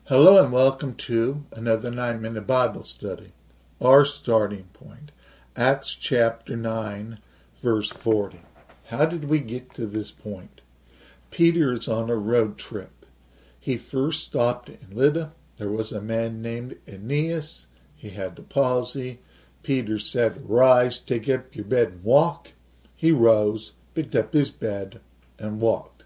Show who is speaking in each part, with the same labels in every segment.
Speaker 1: Hello and welcome to another 9-minute Bible study. Our starting point, Acts chapter 9, verse 40. How did we get to this point? Peter is on a road trip. He first stopped in Lydda. There was a man named Aeneas. He had the palsy. Peter said, "Rise, take up your bed and walk." He rose, picked up his bed, and walked.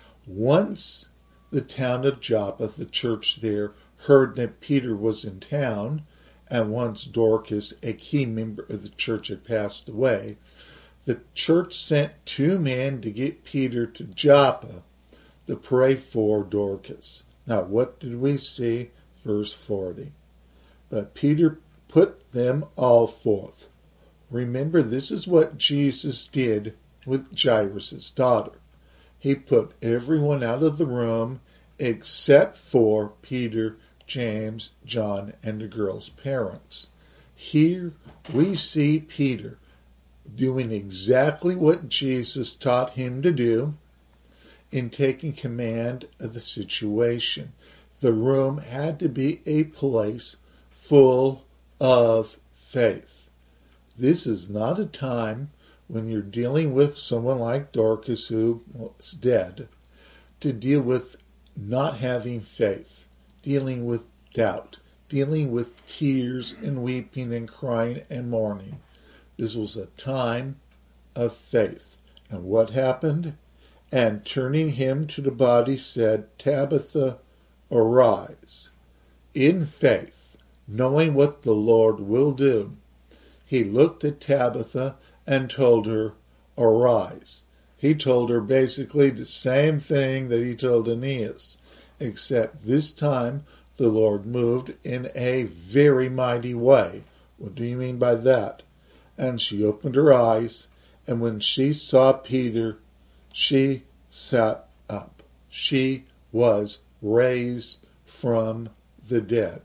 Speaker 1: Once the town of Joppa, the church there, heard that Peter was in town, and once Dorcas, a key member of the church, had passed away, the church sent 2 men to get Peter to Joppa to pray for Dorcas. Now, what did we see? Verse 40. But Peter put them all forth. Remember, this is what Jesus did with Jairus' daughter. He put everyone out of the room except for Peter, James, John, and the girl's parents. Here we see Peter doing exactly what Jesus taught him to do in taking command of the situation. The room had to be a place full of faith. This is not a time when you're dealing with someone like Dorcas, who is dead, to deal with not having faith, dealing with doubt, dealing with tears and weeping and crying and mourning. This was a time of faith. And what happened? And turning him to the body said, "Tabitha, arise." In faith, knowing what the Lord will do, he looked at Tabitha and told her, "Arise." He told her basically the same thing that he told Aeneas, except this time the Lord moved in a very mighty way. What do you mean by that? And she opened her eyes, and when she saw Peter, she sat up. She was raised from the dead.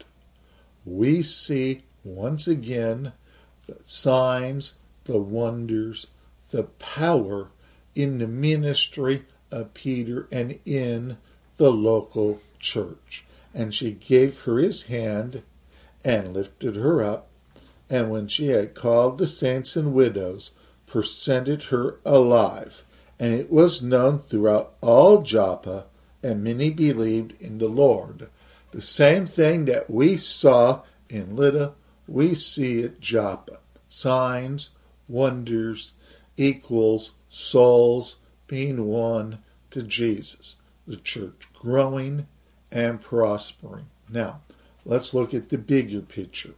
Speaker 1: We see once again the signs, the wonders, the power in the ministry of Peter and in the local church. And she gave her his hand and lifted her up, and when she had called the saints and widows, presented her alive. And it was known throughout all Joppa, and many believed in the Lord. The same thing that we saw in Lydda, we see at Joppa. Signs, wonders, equals souls being won to Jesus. The church growing and prospering. Now, let's look at the bigger picture.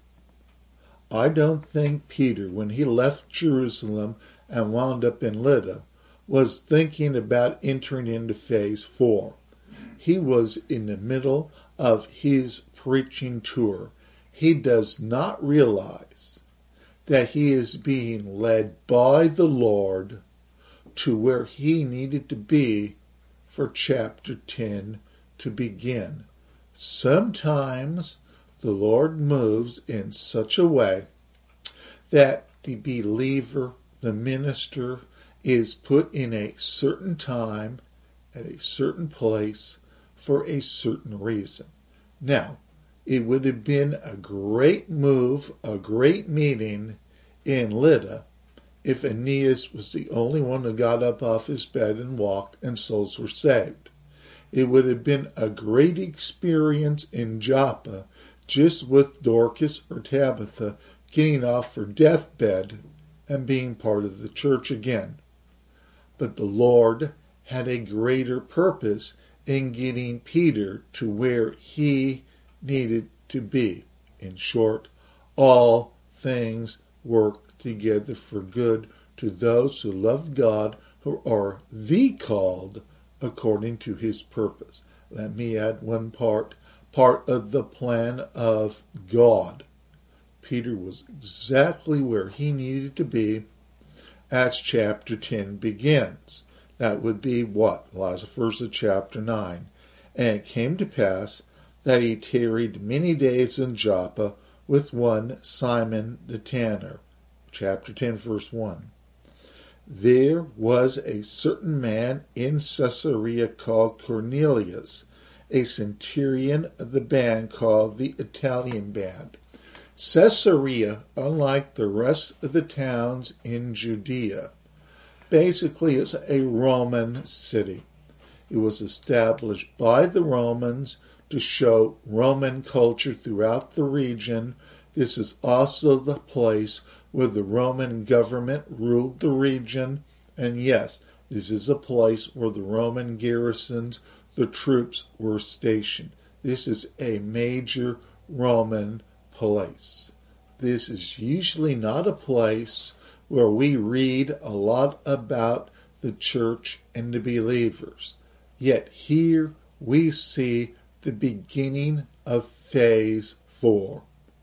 Speaker 1: I don't think Peter, when he left Jerusalem and wound up in Lydda, was thinking about entering into phase 4. He was in the middle of his preaching tour. He does not realize that he is being led by the Lord to where he needed to be for chapter 10 to begin. Sometimes the Lord moves in such a way that the believer, the minister, is put in a certain time, at a certain place, for a certain reason. Now, it would have been a great move, a great meeting in Lydda if Aeneas was the only one who got up off his bed and walked and souls were saved. It would have been a great experience in Joppa just with Dorcas or Tabitha getting off her deathbed and being part of the church again. But the Lord had a greater purpose in getting Peter to where he needed to be. In short, all things work together for good to those who love God, who are the called according to his purpose. Let me add one part of the plan of God. Peter was exactly where he needed to be as chapter 10 begins. That would be what? Last verse of chapter 9. And it came to pass that he tarried many days in Joppa with one Simon the tanner. Chapter 10, verse 1. There was a certain man in Caesarea called Cornelius, a centurion of the band called the Italian band. Caesarea, unlike the rest of the towns in Judea, basically is a Roman city. It was established by the Romans to show Roman culture throughout the region. This is also the place where the Roman government ruled the region. And yes, this is a place where the Roman garrisons, the troops, were stationed. This is a major Roman place. This is usually not a place where we read a lot about the church and the believers. Yet here we see the beginning of phase 4,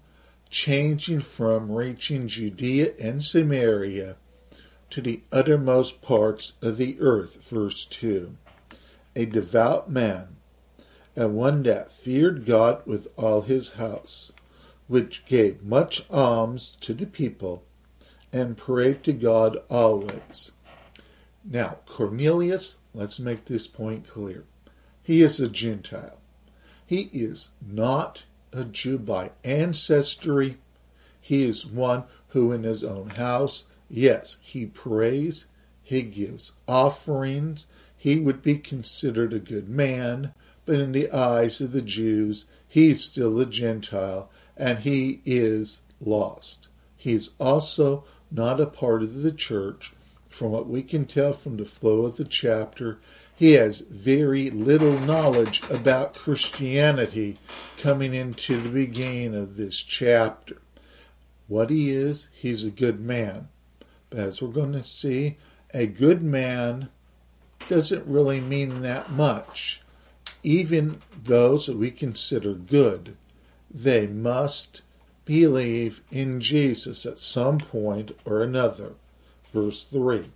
Speaker 1: changing from reaching Judea and Samaria to the uttermost parts of the earth. Verse 2. A devout man, and one that feared God with all his house, which gave much alms to the people, and prayed to God always. Now, Cornelius, let's make this point clear. He is a Gentile. He is not a Jew by ancestry. He is one who in his own house, yes, he prays, he gives offerings, he would be considered a good man, but in the eyes of the Jews, he's still a Gentile, and he is lost. He is also not a part of the church. From what we can tell from the flow of the chapter, he has very little knowledge about Christianity coming into the beginning of this chapter. What he is, he's a good man. But as we're going to see, a good man doesn't really mean that much. Even those that we consider good, they must believe in Jesus at some point or another. Verse 3.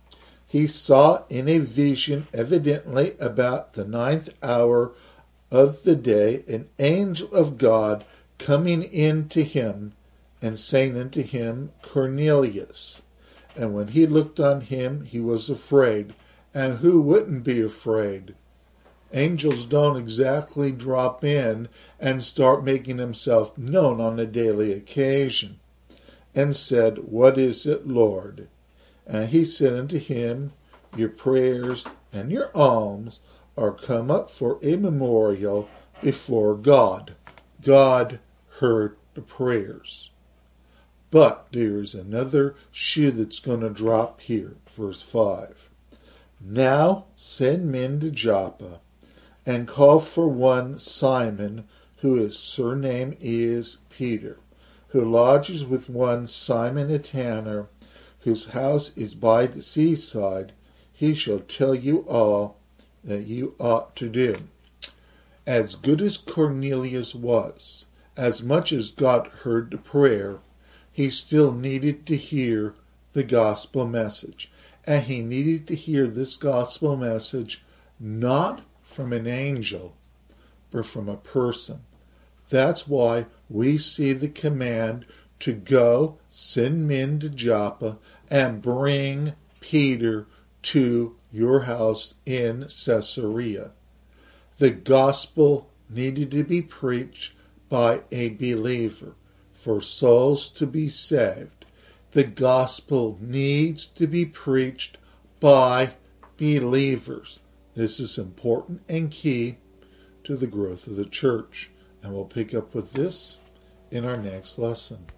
Speaker 1: He saw in a vision, evidently about the 9th hour of the day, an angel of God coming in to him and saying unto him, Cornelius. And when he looked on him, he was afraid. And who wouldn't be afraid? Angels don't exactly drop in and start making themselves known on a daily occasion. And said, What is it, Lord? And he said unto him, Your prayers and your alms are come up for a memorial before God. God heard the prayers. But there is another shoe that's going to drop here. Verse 5. Now send men to Joppa, and call for one Simon, whose surname is Peter, who lodges with one Simon a tanner, whose house is by the seaside. He shall tell you all that you ought to do. As good as Cornelius was, as much as God heard the prayer, he still needed to hear the gospel message. And he needed to hear this gospel message not from an angel, but from a person. That's why we see the command to go, send men to Joppa, and bring Peter to your house in Caesarea. The gospel needed to be preached by a believer for souls to be saved. The gospel needs to be preached by believers. This is important and key to the growth of the church. And we'll pick up with this in our next lesson.